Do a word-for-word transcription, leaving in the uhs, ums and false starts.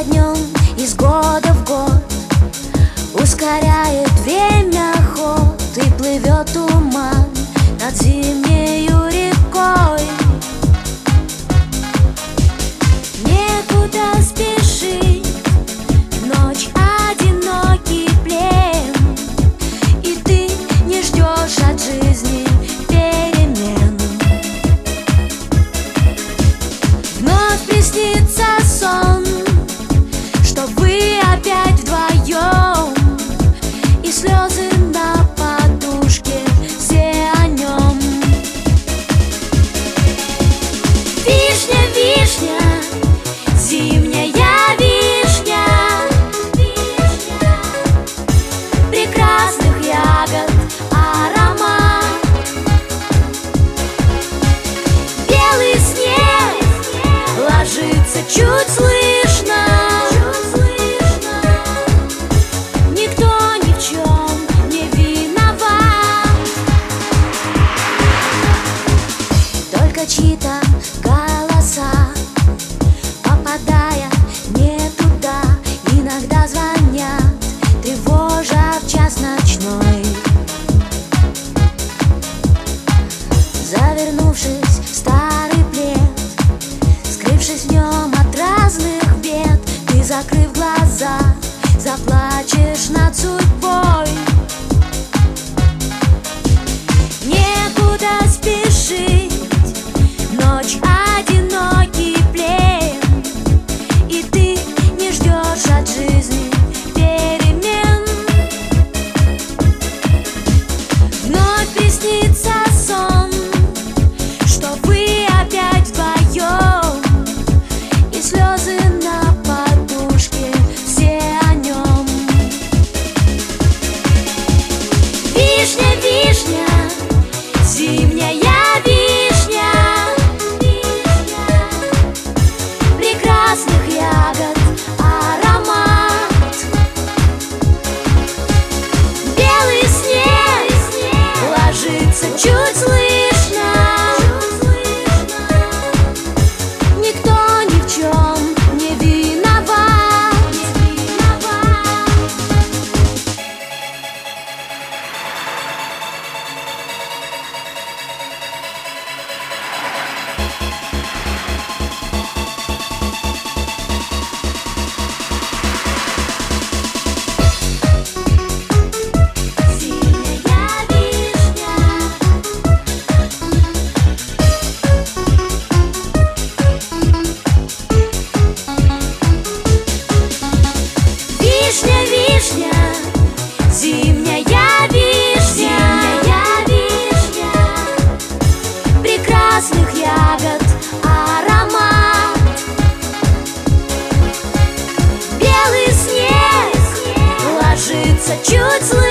днем, из года в год ускоряет время ход, и плывет туман над зимнею рекой. Некуда спешить, ночь одинокий плен, и ты не ждешь от жизни перемен. Вновь приснится сон, что вы опять вдвоем, и слезы на подушке, все о нем. Вишня, вишня, зимняя вишня, прекрасных ягод аромат. Белый снег ложится чуть слышно, никто ни в чем не виноват, только чьи-то голоса, попадая не туда, иногда звонят, тревожа в час ночной. Завернувшись в старый плед, скрывшись в нем от разных бед, ты, закрыв глаза, заплачешь над судьбой. Некуда спешить, ночь одинокий плен, и ты не ждешь от жизни перемен. Вновь приснится сон, что вы опять вдвоем, и слезы на подушке, все о нем. Вишня, вишня, зимняя вишня, прекрасных ягод аромат. Белый снег ложится чуть слышно, никто ни в чем не виноват. Вишня, вишня, зимняя вишня, прекрасных ягод аромат. Белый снег ложится чуть слышно,